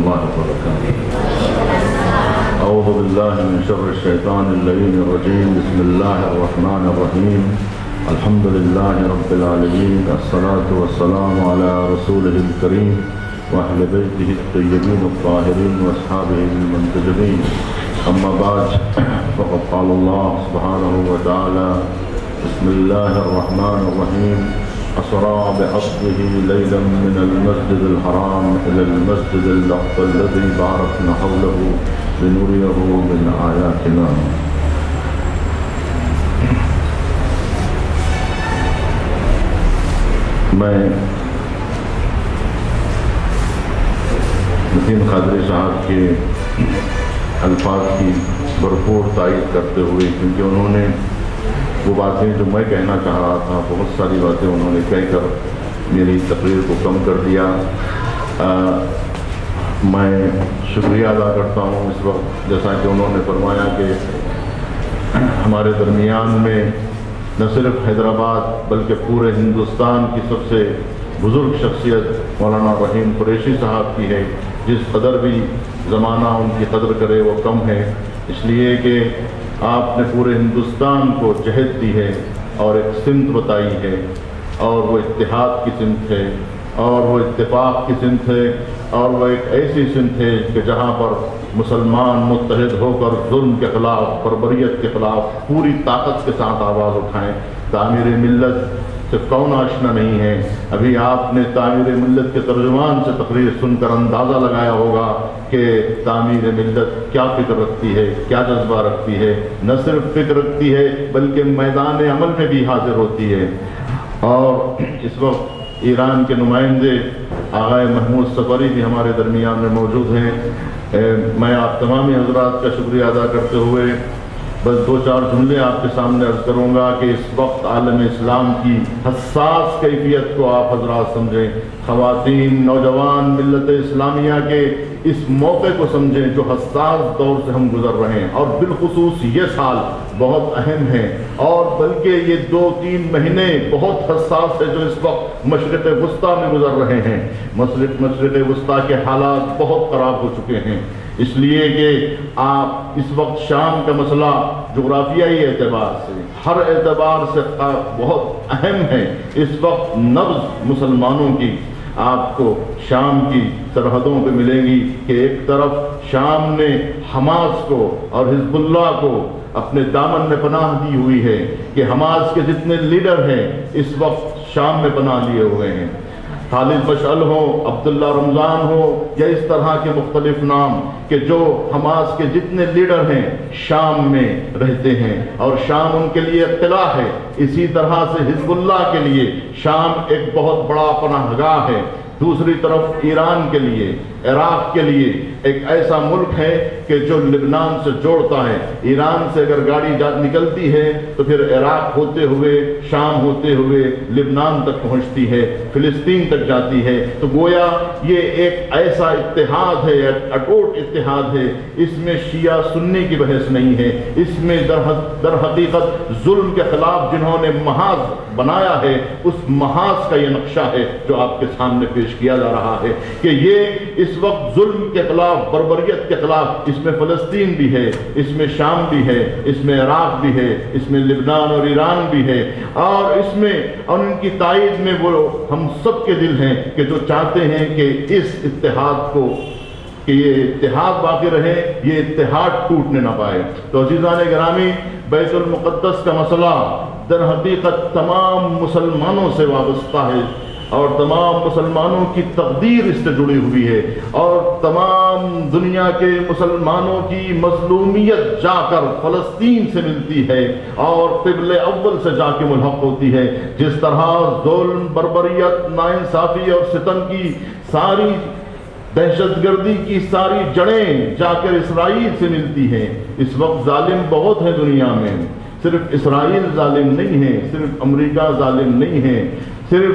الله وبركاته. أعوذ بالله من شر الشيطان اللعين الرجيم. بسم الله الرحمن الرحيم. الحمد لله رب العالمين. الصلاة والسلام على رسوله الكريم وأهل بيته الطيبين الطاهرين وأصحابه المنتجبين. أما بعد، فقد قال الله سبحانه وتعالى: بسم الله الرحمن الرحيم. أسرى بعبده ليلا من المسجد الحرام إلى المسجد الأقصى الذي باركنا حوله لنريه من آياتنا. میں نسیم قادری صاحب کے الفاظ کی بھرپور تائید کرتے ہوئے، کیونکہ انہوں نے وہ باتیں جو میں کہنا چاہ رہا تھا، بہت ساری باتیں انہوں نے کہہ کر میری تقریر کو کم کر دیا. میں شکریہ ادا کرتا ہوں اس وقت، جیسا کہ انہوں نے فرمایا کہ ہمارے درمیان میں نہ صرف حیدرآباد بلکہ پورے ہندوستان کی سب سے بزرگ شخصیت مولانا رحیم قریشی صاحب کی ہے. جس قدر بھی زمانہ ان کی قدر کرے وہ کم ہے، اس لیے کہ آپ نے پورے ہندوستان کو جہد دی ہے اور ایک سمت بتائی ہے، اور وہ اتحاد کی سمت ہے، اور وہ اتفاق کی سمت ہے، اور وہ ایک ایسی سمت ہے کہ جہاں پر مسلمان متحد ہو کر ظلم کے خلاف، بربریت کے خلاف پوری طاقت کے ساتھ آواز اٹھائیں. تعمیر ملت سے کون آشنا نہیں ہے؟ ابھی آپ نے تعمیر ملت کے ترجمان سے تقریر سن کر اندازہ لگایا ہوگا کہ تعمیر ملت کیا فکر رکھتی ہے، کیا جذبہ رکھتی ہے. نہ صرف فکر رکھتی ہے بلکہ میدان عمل میں بھی حاضر ہوتی ہے. اور اس وقت ایران کے نمائندے آغائے محمود سفری بھی ہمارے درمیان میں موجود ہیں. میں آپ تمامی حضرات کا شکریہ ادا کرتے ہوئے بس دو چار جملے آپ کے سامنے عرض کروں گا کہ اس وقت عالم اسلام کی حساس کیفیت کو آپ حضرات سمجھیں، خواتین، نوجوان ملت اسلامیہ کے اس موقع کو سمجھیں جو حساس دور سے ہم گزر رہے ہیں. اور بالخصوص یہ سال بہت اہم ہے، اور بلکہ یہ 2-3 مہینے بہت حساس ہے جو اس وقت مشرق وسطیٰ میں گزر رہے ہیں. مشرق وسطیٰ کے حالات بہت خراب ہو چکے ہیں، اس لیے کہ آپ اس وقت شام کا مسئلہ جغرافیائی اعتبار سے، ہر اعتبار سے بہت اہم ہے. اس وقت نبض مسلمانوں کی آپ کو شام کی سرحدوں پہ ملیں گی کہ ایک طرف شام نے حماس کو اور حزب اللہ کو اپنے دامن میں پناہ دی ہوئی ہے کہ حماس کے جتنے لیڈر ہیں اس وقت شام میں پناہ لیے ہوئے ہیں. خالد مشعل ہو، عبداللہ رمضان ہو، یا اس طرح کے مختلف نام کہ جو حماس کے جتنے لیڈر ہیں شام میں رہتے ہیں، اور شام ان کے لیے قلعہ ہے. اسی طرح سے حزب اللہ کے لیے شام ایک بہت بڑا پناہ گاہ ہے. دوسری طرف ایران کے لیے، عراق کے لیے ایک ایسا ملک ہے کہ جو لبنان سے جوڑتا ہے. ایران سے اگر گاڑی نکلتی ہے تو پھر عراق ہوتے ہوئے، شام ہوتے ہوئے لبنان تک پہنچتی ہے، فلسطین تک جاتی ہے. تو گویا یہ ایک ایسا اتحاد ہے، اٹوٹ اتحاد ہے. اس میں شیعہ سنی کی بحث نہیں ہے. اس میں در حقیقت ظلم کے خلاف جنہوں نے محاذ بنایا ہے اس محاذ کا یہ نقشہ ہے جو آپ کے سامنے پیش کیا جا رہا ہے کہ یہ اس وقت ظلم کے خلاف، بربریت کے خلاف، اس میں فلسطین بھی ہے، اس میں شام بھی ہے، اس میں عراق بھی ہے، اس میں لبنان اور ایران بھی ہے، اور اس میں اور ان کی تائید میں وہ ہم سب کے دل ہیں کہ جو چاہتے ہیں کہ اس اتحاد کو، کہ یہ اتحاد باقی رہے، یہ اتحاد ٹوٹنے نہ پائے. تو عزیزان گرامی، بیت المقدس کا مسئلہ در حقیقت تمام مسلمانوں سے وابستہ ہے، اور تمام مسلمانوں کی تقدیر اس سے جڑی ہوئی ہے، اور تمام دنیا کے مسلمانوں کی مظلومیت جا کر فلسطین سے ملتی ہے اور قبل اول سے جا کے ملحق ہوتی ہے. جس طرح ظلم، بربریت، ناانصافی اور ستم کی ساری، دہشت گردی کی ساری جڑیں جا کر اسرائیل سے ملتی ہیں. اس وقت ظالم بہت ہیں دنیا میں، صرف اسرائیل ظالم نہیں ہے، صرف امریکہ ظالم نہیں ہے، صرف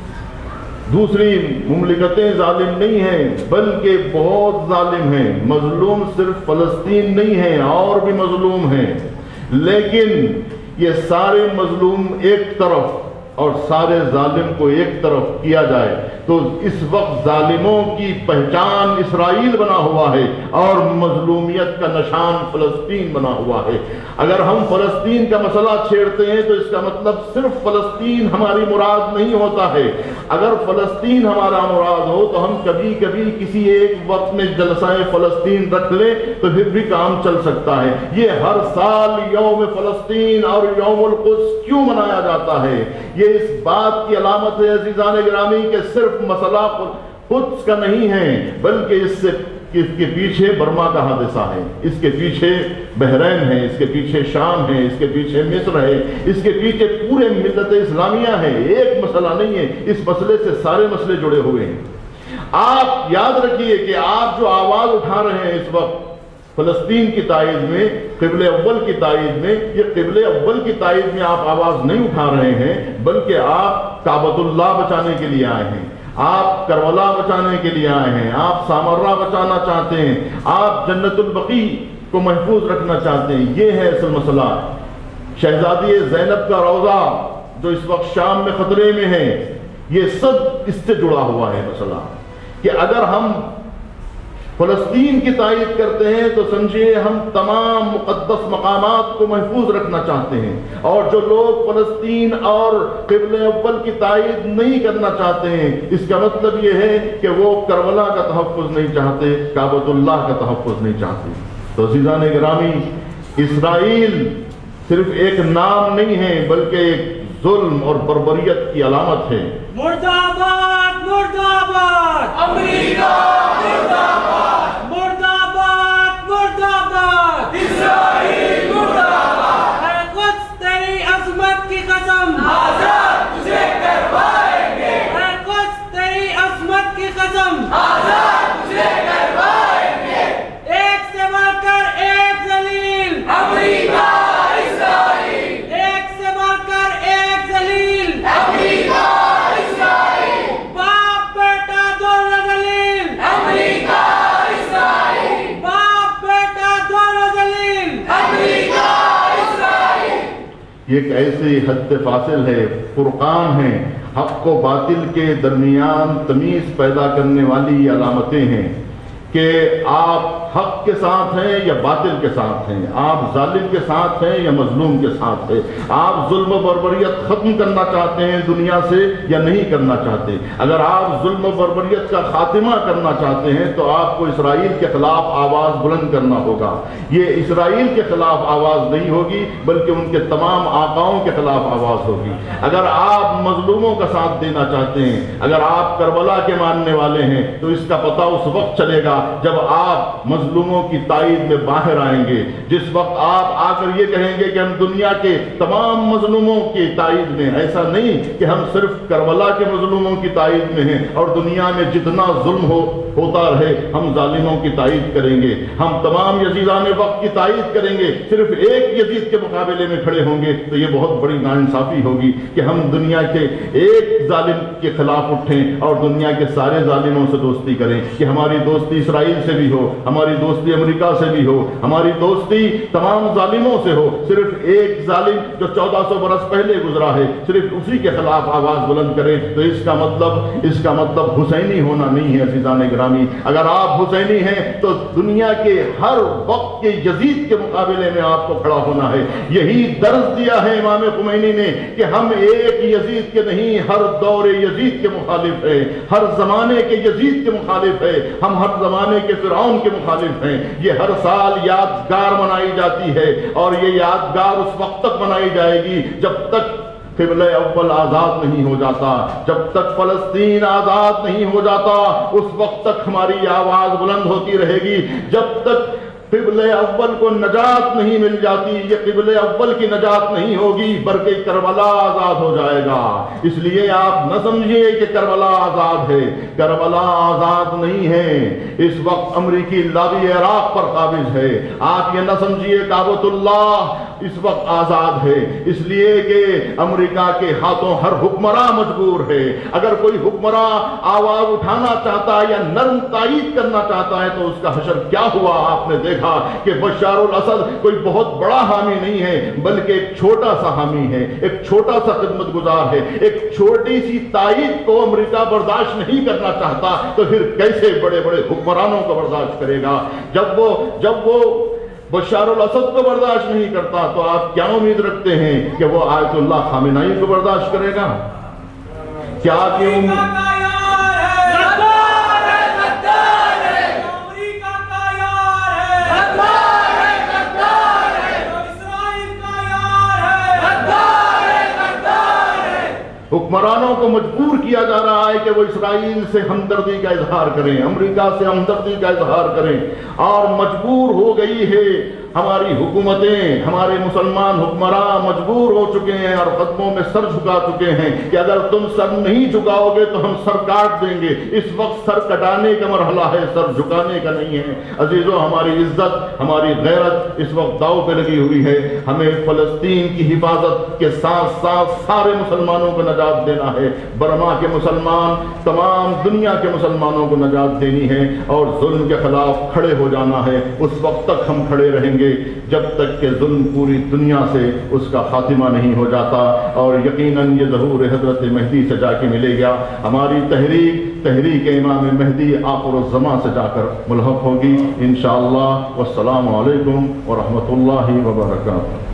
دوسری مملکتیں ظالم نہیں ہیں، بلکہ بہت ظالم ہیں. مظلوم صرف فلسطین نہیں ہے، اور بھی مظلوم ہیں. لیکن یہ سارے مظلوم ایک طرف اور سارے ظالم کو ایک طرف کیا جائے تو اس وقت ظالموں کی پہچان اسرائیل بنا ہوا ہے اور مظلومیت کا نشان فلسطین بنا ہوا ہے۔ اگر ہم فلسطین کا مسئلہ چھیڑتے ہیں تو اس کا مطلب صرف فلسطین ہماری مراد نہیں ہوتا ہے۔ اگر فلسطین ہمارا مراد ہو تو ہم کبھی کبھی کسی ایک وقت میں جلسہ فلسطین رکھ لیں تو پھر بھی کام چل سکتا ہے۔ یہ ہر سال یوم فلسطین اور یوم القدس کیوں منایا جاتا ہے؟ یہ اس بات کی علامت ہے عزیزان گرامی کہ صرف مسئلہ قدس کا نہیں ہے، بلکہ اس کے پیچھے برما کا حادثہ ہے، اس کے پیچھے بحرین ہے، اس کے پیچھے شام ہے، اس کے پیچھے مصر ہے، اس کے پیچھے پورے ملت اسلامیہ ہے۔ ایک مسئلہ نہیں ہے، اس مسئلے سے سارے مسئلے جڑے ہوئے ہیں۔ آپ یاد رکھیے کہ آپ جو آواز اٹھا رہے ہیں اس وقت فلسطین کی تائید میں، قبلہ اول کی تائید میں، یہ قبلہ اول کی تائید میں آپ آواز نہیں اٹھا رہے ہیں، بلکہ آپ کعبۃ اللہ بچانے کے لیے آئے ہیں، آپ کربلا بچانے کے لیے آئے ہیں، آپ سامرہ بچانا چاہتے ہیں، آپ جنت البقیع کو محفوظ رکھنا چاہتے ہیں۔ یہ ہے اصل مسئلہ۔ شہزادی زینب کا روضہ جو اس وقت شام میں خطرے میں ہے، یہ سب اس سے جڑا ہوا ہے مسئلہ کہ اگر ہم فلسطین کی تائید کرتے ہیں تو سمجھیے ہم تمام مقدس مقامات کو محفوظ رکھنا چاہتے ہیں، اور جو لوگ فلسطین اور قبلہ اول کی تائید نہیں کرنا چاہتے ہیں اس کا مطلب یہ ہے کہ وہ کربلا کا تحفظ نہیں چاہتے، کعبۃ اللہ کا تحفظ نہیں چاہتے۔ تو عزیزان گرامی، اسرائیل صرف ایک نام نہیں ہے بلکہ ایک ظلم اور بربریت کی علامت ہے۔ مردہ آباد، مردہ آباد، امریکہ مردہ آباد، مردہ آباد، مردہ آباد، اسرائیل مردہ آباد۔ اے قدس تیری عظمت کی قسم، آزاد تجھے کروائیں گے۔ اے قدس تیری عظمت کی قسم، آزاد تجھے کروائیں گے۔ ایک سے بڑھ کر ایک ذلیل، امریکہ اسرائیل، ایک سے بڑھ کر ایک ذلیل، امریکہ اسرائیل، باپ بیٹا دونوں ذلیل، امریکہ اسرائیل، باپ بیٹا دونوں ذلیل، امریکہ اسرائیل۔ یہ ایک ایسی حد فاصل ہے، فرقان ہے، حق و باطل کے درمیان تمیز پیدا کرنے والی یہ علامتیں ہیں کہ آپ حق کے ساتھ ہیں یا باطل کے ساتھ ہیں، آپ ظالم کے ساتھ ہیں یا مظلوم کے ساتھ ہیں، آپ ظلم و بربریت ختم کرنا چاہتے ہیں دنیا سے یا نہیں کرنا چاہتے۔ اگر آپ ظلم و بربریت کا خاتمہ کرنا چاہتے ہیں تو آپ کو اسرائیل کے خلاف آواز بلند کرنا ہوگا۔ یہ اسرائیل کے خلاف آواز نہیں ہوگی بلکہ ان کے تمام آقاؤں کے خلاف آواز ہوگی۔ اگر آپ مظلوموں کا ساتھ دینا چاہتے ہیں، اگر آپ کربلا کے ماننے والے ہیں تو اس کا پتہ اس وقت چلے گا جب آپ مظلوموں کی تائید میں باہر آئیں گے، جس وقت آپ آ کر یہ کہیں گے کہ ہم دنیا کے تمام مظلوموں کی تائید میں، ایسا نہیں کہ ہم صرف کربلا کے مظلوموں کی تائید میں ہیں اور دنیا میں جتنا ظلم ہوتا رہے ہم ظالموں کی تائید کریں گے، ہم تمام یزیدان وقت کی تائید کریں گے، صرف ایک یزید کے مقابلے میں کھڑے ہوں گے تو یہ بہت بڑی ناانصافی ہوگی کہ ہم دنیا کے ایک ظالم کے خلاف اٹھیں اور دنیا کے سارے ظالموں سے دوستی کریں، کہ ہماری دوستی اسرائیل سے بھی ہو، ہماری دوستی امریکہ سے بھی ہو، ہماری دوستی تمام ظالموں سے ہو، صرف ایک ظالم جو 1400 برس پہلے گزرا ہے صرف اسی کے خلاف آواز بلند کریں تو اس کا مطلب حسینی ہونا نہیں ہے۔ عزیزان گرامی، اگر آپ حسینی ہیں تو دنیا کے ہر وقت کے یزید کے مقابلے میں آپ کو کھڑا ہونا ہے۔ یہی درس دیا ہے امام خمینی نے کہ ہم ایک یزید کے نہیں، ہر دور یزید کے مخالف ہیں، ہر زمانے کے یزید کے مخالف ہیں، ہم ہر زمانے کے فرعون کے مخالف ہیں۔ یہ ہر سال یادگار منائی جاتی ہے اور یہ یادگار اس وقت تک منائی جائے گی جب تک قبلہ اول آزاد نہیں ہو جاتا، جب تک فلسطین آزاد نہیں ہو جاتا اس وقت تک ہماری آواز بلند ہوتی رہے گی، جب تک قبلہ اول کو نجات نہیں مل جاتی یہ قبلہ اول کی نجات نہیں ہوگی بلکہ کربلا آزاد ہو جائے گا۔ اس لیے آپ نہ سمجھیے کہ کربلا آزاد ہے، کربلا آزاد نہیں ہے، اس وقت امریکی لابی عراق پر قابض ہے۔ آپ یہ نہ سمجھیے کعبۃ اللہ اس وقت آزاد ہے، اس لیے کہ امریکہ کے ہاتھوں ہر حکمراں مجبور ہے۔ اگر کوئی حکمراں آواز اٹھانا چاہتا ہے یا نرم تائید کرنا چاہتا ہے تو اس کا حشر کیا ہوا؟ آپ نے دیکھا کہ بشار الاسد کوئی بہت بڑا حامی نہیں ہے بلکہ ایک چھوٹا سا حامی ہے، ایک چھوٹا سا خدمت گزار ہے۔ ایک چھوٹی سی تائید کو امریکہ برداشت نہیں کرنا چاہتا تو پھر کیسے بڑے بڑے حکمرانوں کو برداشت کرے گا؟ جب وہ بشار الاسد کو برداشت نہیں کرتا تو آپ کیا امید رکھتے ہیں کہ وہ آیت اللہ خامنائی کو برداشت کرے گا؟ کیا حکمرانوں کو مجبور کیا جا رہا ہے کہ وہ اسرائیل سے ہمدردی کا اظہار کریں، امریکہ سے ہمدردی کا اظہار کریں، اور مجبور ہو گئی ہے ہماری حکومتیں، ہمارے مسلمان حکمراں مجبور ہو چکے ہیں اور قدموں میں سر جھکا چکے ہیں کہ اگر تم سر نہیں جھکاؤ گے تو ہم سر کاٹ دیں گے۔ اس وقت سر کٹانے کا مرحلہ ہے، سر جھکانے کا نہیں ہے۔ عزیزو، ہماری عزت، ہماری غیرت اس وقت داؤ پہ لگی ہوئی ہے۔ ہمیں فلسطین کی حفاظت کے ساتھ ساتھ سارے مسلمانوں کو نجات دینا ہے۔ برما کے مسلمان، تمام دنیا کے مسلمانوں کو نجات دینی ہے اور ظلم کے خلاف کھڑے ہو جانا ہے۔ اس وقت تک ہم کھڑے رہیں گے جب تک کہ ظلم پوری دنیا سے اس کا خاتمہ نہیں ہو جاتا، اور یقیناً یہ ظہور حضرت مہدی سے جا کے ملے گا۔ ہماری تحریک امام مہدی آخر الزمان سے جا کر ملحق ہوگی انشاءاللہ۔ والسلام علیکم ورحمۃ اللہ وبرکاتہ۔